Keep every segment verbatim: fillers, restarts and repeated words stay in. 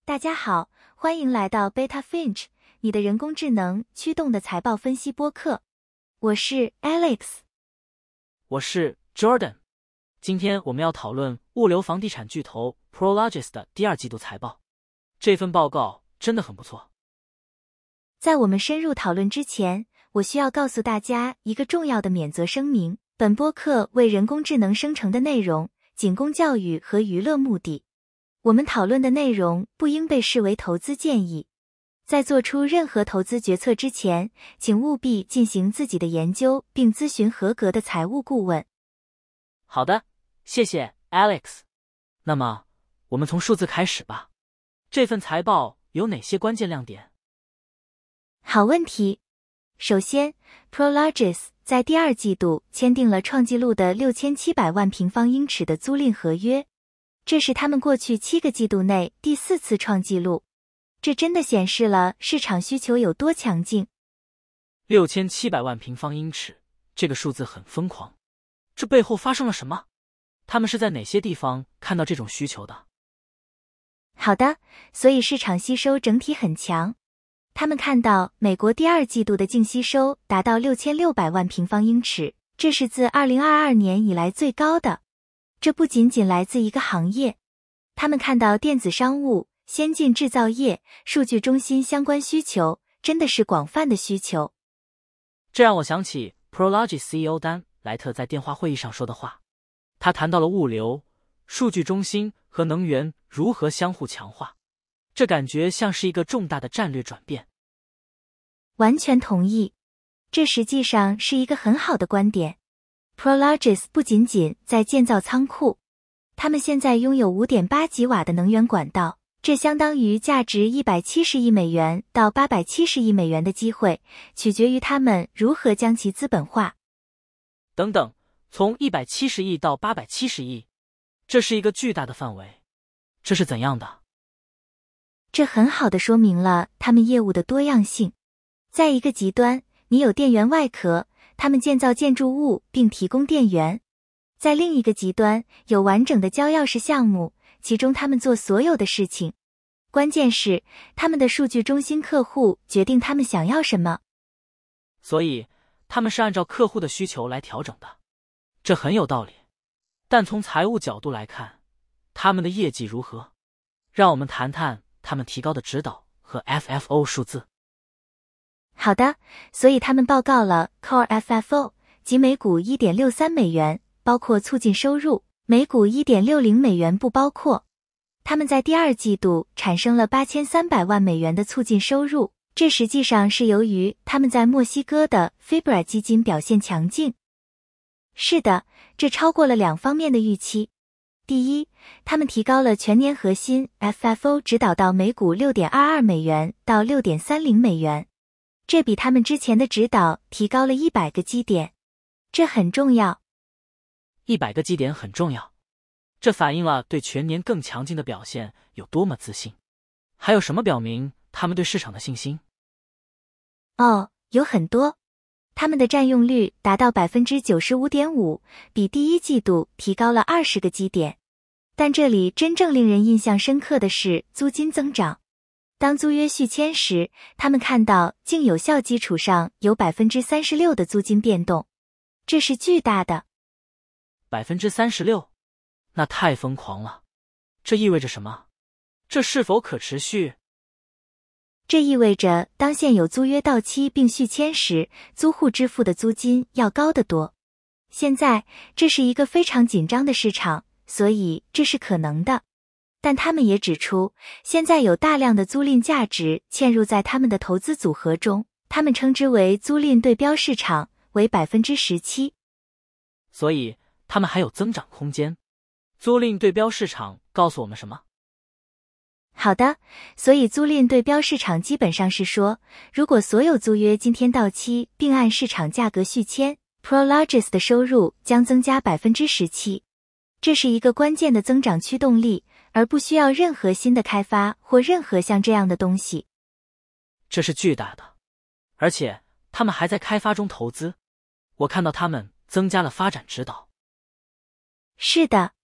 大家好，欢迎来到 Beta Finch， 你的人工智能驱动的财报分析播客。我是 Alex， 我是 Jordan。今天我们要讨论物流房地产巨头 Prologis 的第二季度财报。这份报告真的很不错。 在我们深入讨论之前，我需要告诉大家一个重要的免责声明：本播客为人工智能生成的内容仅供教育和娱乐目的。我们讨论的内容不应被视为投资建议。在做出任何投资决策之前，请务必进行自己的研究并咨询合格的财务顾问。 好的，谢谢 Alex。那么，我们从数字开始吧。这份财报有哪些关键亮点？ 好问题。首先 ，Prologis 在第二季度签订了创纪录的六千七百万平方英尺的租赁合约。这是他们过去七个季度内第四次创纪录，这真的显示了市场需求有多强劲。 六千七百万平方英尺，这个数字很疯狂。这背后发生了什么？他们是在哪些地方看到这种需求的？ 好的，所以市场吸收整体很强。他们看到美国第二季度的净吸收达到六千六百万平方英尺，这是自二零二二年以来最高的。这不仅仅来自一个行业，他们看到电子商务、先进制造业、数据中心相关需求，真的是广泛的需求。 这让我想起 Prologis C E O 丹莱特在电话会议上说的话。他谈到了物流、数据中心和能源如何相互强化，这感觉像是一个重大的战略转变。 完全同意，这实际上是一个很好的观点。Prologis 不仅仅在建造仓库，他们现在拥有 五点八吉瓦的能源管道，这相当于价值一百七十亿美元到八百七十亿美元的机会，取决于他们如何将其资本化。 等等，从一百七十亿到八百七十亿，这是一个巨大的范围。这是怎样的？ 这很好地说明了他们业务的多样性。在一个极端，你有电源外壳，他们建造建筑物并提供电源；在另一个极端，有完整的交钥匙项目，其中他们做所有的事情。关键是，他们的数据中心客户决定他们想要什么。 所以，他们是按照客户的需求来调整的。这很有道理。但从财务角度来看，他们的业绩如何？让我们谈谈他们提高的指导和 F F O 数字。 好的，所以他们报告了 Core F F O， 即每股 一点六三美元，包括促进收入，每股 一点六零美元不包括。他们在第二季度产生了八千三百万美元的促进收入，这实际上是由于他们在墨西哥的 Fibra 基金表现强劲。是的，这超过了两方面的预期。第一，他们提高了全年核心 F F O 指导到每股 六点二二美元到 六点三零美元。这比他们之前的指导提高了一百个基点，这很重要。 一百个基点很重要，这反映了对全年更强劲的表现有多么自信。还有什么表明他们对市场的信心？ 哦，有很多。他们的占用率达到 百分之九十五点五， 比第一季度提高了二十个基点。但这里真正令人印象深刻的是租金增长。当租约续签时，他们看到净有效基础上有 百分之三十六 的租金变动，这是巨大的。 百分之三十六， 那太疯狂了。这意味着什么？这是否可持续？ 这意味着当现有租约到期并续签时，租户支付的租金要高得多。现在，这是一个非常紧张的市场，所以这是可能的。但他们也指出，现在有大量的租赁价值嵌入在他们的投资组合中，他们称之为租赁对标市场，为 百分之十七。 所以他们还有增长空间。租赁对标市场告诉我们什么？ 好的，所以租赁对标市场基本上是说，如果所有租约今天到期并按市场价格续签， Prologis 的收入将增加 百分之十七。 这是一个关键的增长驱动力，而不需要任何新的开发或任何像这样的东西。 这是巨大的，而且他们还在开发中投资。我看到他们增加了发展指导。 是的，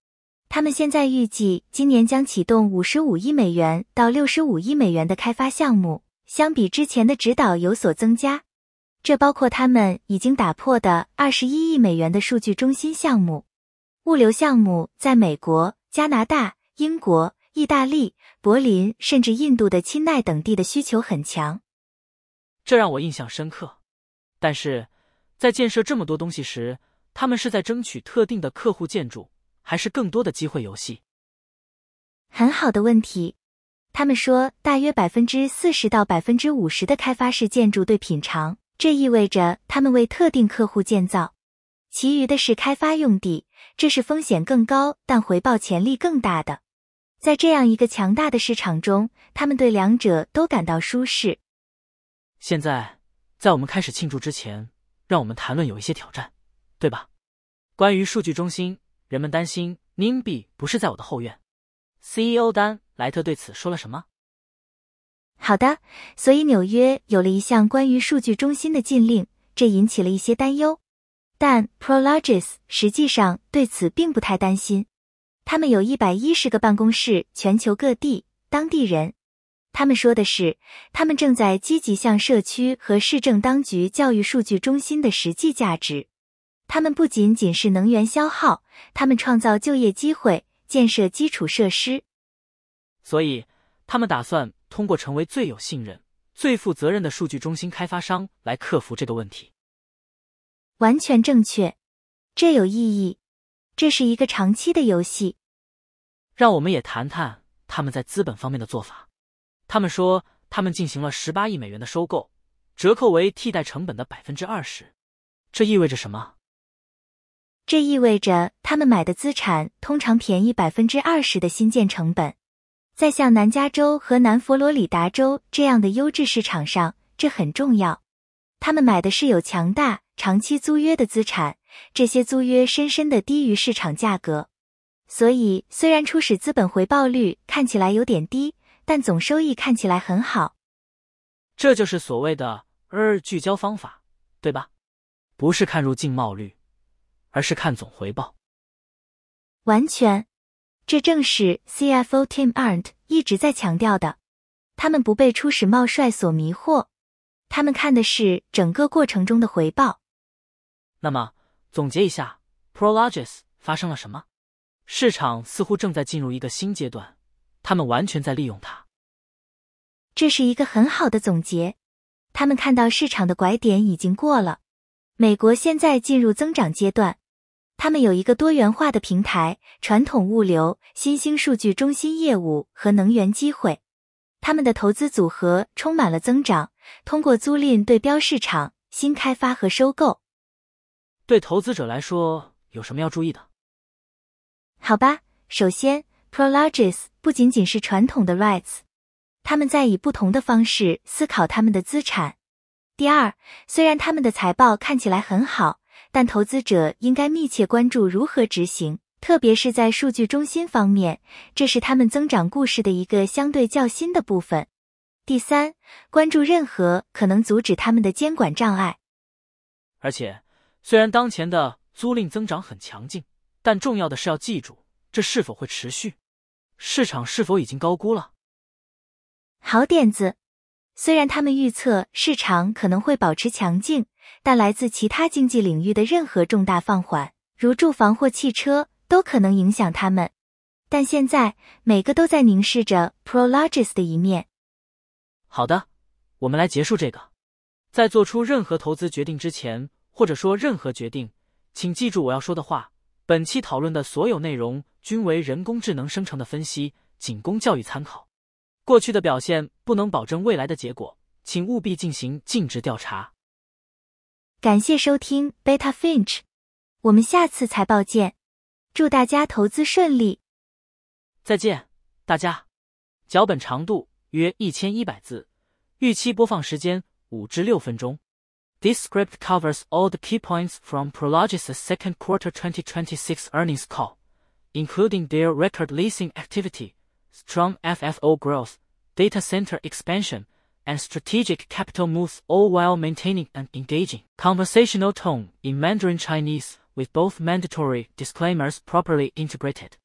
他们现在预计今年将启动五十五亿美元到六十五亿美元的开发项目，相比之前的指导有所增加。这包括他们已经打破的二十一亿美元的数据中心项目。物流项目在美国、加拿大、英国、意大利、柏林甚至印度的钦奈等地的需求很强。 这让我印象深刻。但是，在建设这么多东西时，他们是在争取特定的客户建筑，还是更多的机会游戏？ 很好的问题。他们说大约 百分之四十 到 百分之五十 的开发式建筑对品尝，这意味着他们为特定客户建造。其余的是开发用地，这是风险更高但回报潜力更大的。在这样一个强大的市场中，他们对两者都感到舒适。 现在，在我们开始庆祝之前，让我们谈论有一些挑战，对吧？关于数据中心，人们担心 N I M B Y 不是在我的后院。C E O 丹·莱特对此说了什么？ 好的，所以纽约有了一项关于数据中心的禁令，这引起了一些担忧。但 Prologis 实际上对此并不太担心。他们有一百一十个办公室，全球各地，当地人。他们说的是，他们正在积极向社区和市政当局教育数据中心的实际价值。他们不仅仅是能源消耗，他们创造就业机会，建设基础设施。 所以，他们打算通过成为最有信任、最负责任的数据中心开发商来克服这个问题。 完全正确，这有意义。这是一个长期的游戏。 让我们也谈谈他们在资本方面的做法。他们说，他们进行了十八亿美元的收购，折扣为替代成本的 百分之二十。这意味着什么？ 这意味着他们买的资产通常便宜 百分之二十 的新建成本。在像南加州和南佛罗里达州这样的优质市场上，这很重要。他们买的是有强大长期租约的资产，这些租约深深地低于市场价格。所以，虽然初始资本回报率看起来有点低，但总收益看起来很好。 这就是所谓的 E R 聚焦方法，对吧？不是看入净冒率，而是看总回报。 完全。这正是 C F O Tim Arndt 一直在强调的。他们不被初始冒率所迷惑，他们看的是整个过程中的回报。 那么，总结一下 Prologis 发生了什么？市场似乎正在进入一个新阶段，他们完全在利用它。 这是一个很好的总结。他们看到市场的拐点已经过了，美国现在进入增长阶段。他们有一个多元化的平台，传统物流、新兴数据中心业务和能源机会。他们的投资组合充满了增长，通过租赁对标市场、新开发和收购。 对投资者来说，有什么要注意的？ 好吧，首先 Prologis 不仅仅是传统的 REITs， 他们在以不同的方式思考他们的资产。第二，虽然他们的财报看起来很好，但投资者应该密切关注如何执行，特别是在数据中心方面，这是他们增长故事的一个相对较新的部分。第三，关注任何可能阻止他们的监管障碍。 而且，虽然当前的租赁增长很强劲，但重要的是要记住，这是否会持续？市场是否已经高估了？ 好点子。虽然他们预测市场可能会保持强劲，但来自其他经济领域的任何重大放缓，如住房或汽车，都可能影响他们。但现在，每个都在凝视着 Prologis 的一面。 好的，我们来结束这个。在做出任何投资决定之前，或者说任何决定，请记住我要说的话。本期讨论的所有内容均为人工智能生成的分析，仅供教育参考。过去的表现不能保证未来的结果，请务必进行尽职调查。 感谢收听 Beta Finch， 我们下次财报见。祝大家投资顺利。 再见，大家。脚本长度约一千一百字，预期播放时间五至六分钟。This script covers all the key points from Prologis' second quarter twenty twenty-six earnings call, including their record leasing activity, strong F F O growth, data center expansion, and strategic capital moves, all while maintaining an engaging conversational tone in Mandarin Chinese with both mandatory disclaimers properly integrated.